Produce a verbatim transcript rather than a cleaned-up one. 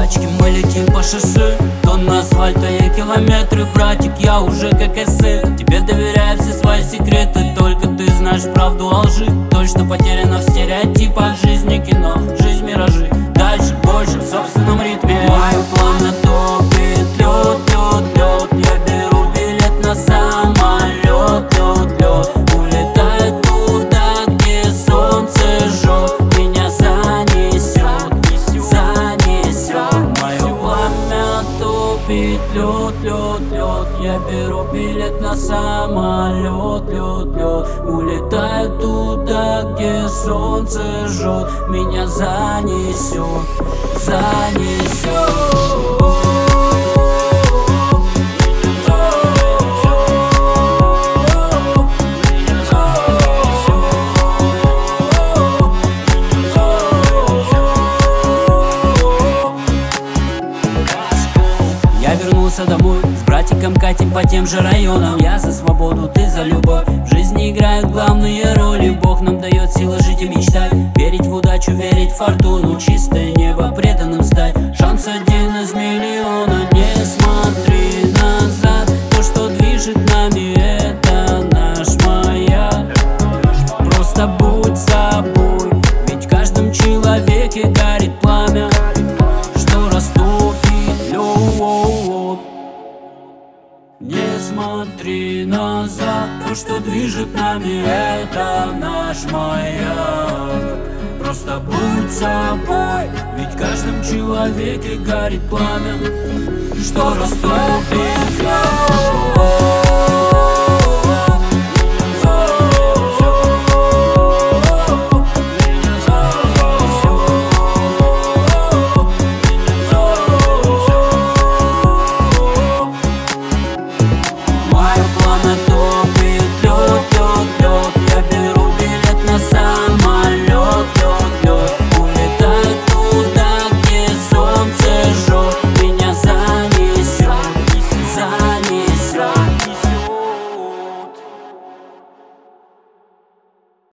тачке мы летим по шоссе, тонна асфальта и километры. Братик, я уже как эссе, тебе доверяю все свои секреты. Только ты знаешь правду о лжи, то, что потеряно в стереотипах жизни, кино, жизнь миражи. Дальше, больше, в собственном ритме. Мой план на топе, лед, лед, лед. Я беру билет на самолет, лед, лед. Улетаю туда, где солнце жжет, меня занесет, занесет. Мое пламя топит, лед, лед, лед. Я беру билет на самолет, лед, лед. Улетаю туда, где солнце жжет, меня занесет, занесет. Я вернулся домой, с братиком катим по тем же районам. Я за свободу, ты за любовь. В жизни играют главные роли. Бог нам дает силы жить и мечтать, верить в удачу, верить в фортуну. Чистое небо, преданным стать. Шанс один из миллиона. Не смотри назад, то, что движет нами, это наш маяк. Просто будь собой, ведь в каждом человеке горит пламя, что растопит лед. Не смотри назад, то, что движет нами, это наш маяк. Просто будь собой, ведь в каждом человеке горит пламя, что растопит лед.